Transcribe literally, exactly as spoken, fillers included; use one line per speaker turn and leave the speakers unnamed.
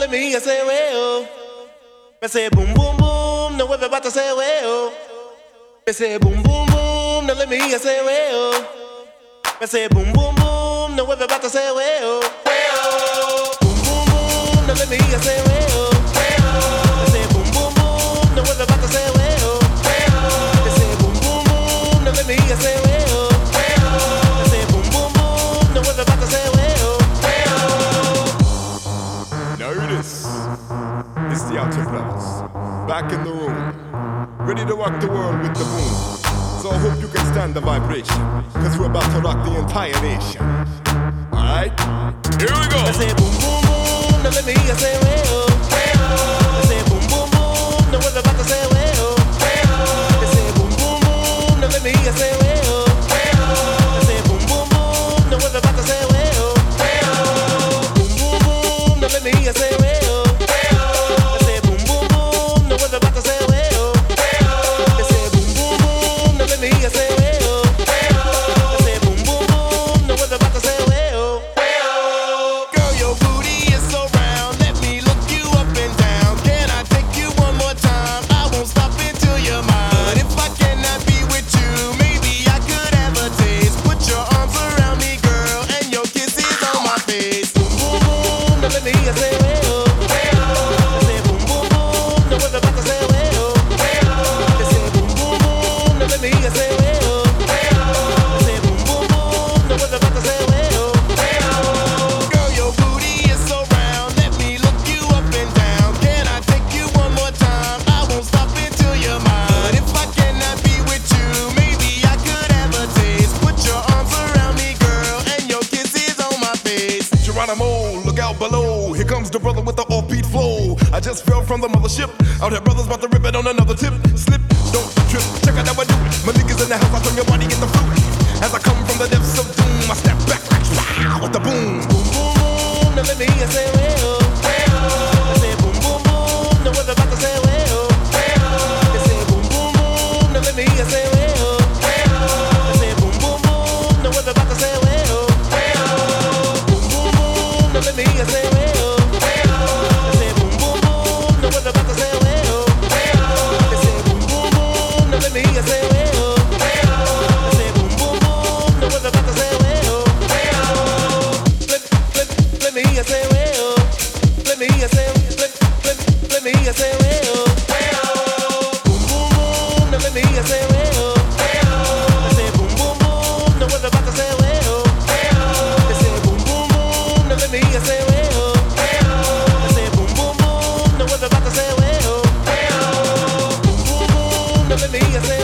let me hear say well. Me say boom boom boom, no everybody say well. Me say boom boom boom, no let me hear say well. Me say boom boom boom, no everybody say well. Well, boom boom boom, no let me hear say well. Me say boom boom boom, no everybody say well. Me say boom boom boom, no let me hear say well. Me say boom boom boom, no everybody say well.
Now hear this. It's the Outer Brothers, back in the room, ready to rock the world with the boom. So I hope you can stand the vibration, cause we're about to rock the entire nation. Alright, here we go.
I say boom boom boom, now let me hear say well. I say boom boom boom, now we're about to say well. I say boom boom boom, now let me hear say well. I say boom boom boom, now we're about to say well. Boom boom boom, now let me hear say well.
Look out below, here comes the brother with the offbeat flow. I just fell from the mothership, out here brothers about to rip it on another tip. Slip, don't trip, check out how I do it. My niggas in the house, I turn your body into fluid. As I come from the depths of doom, I step back like wow with the boom.
Boom boom boom, now let me hear say well. I say boom boom boom, now we're about to say well. I say boom boom boom, now let me hear say well. I say boom boom boom, now we're about to say well. Let me hear say well. I say boom boom boom, no we're about to say well. I say boom boom boom, no let me hear say well. I say boom boom boom, no we're about to say well. Let let let me hear say well. Let me hear say let let let me hear say well. Boom boom boom, no let me hear say well. I say boom boom boom, no we're about to say well. I say boom boom boom, no let me hear say well. I say boom boom boom, no we're about to say well. Boom boom boom, no let me hear say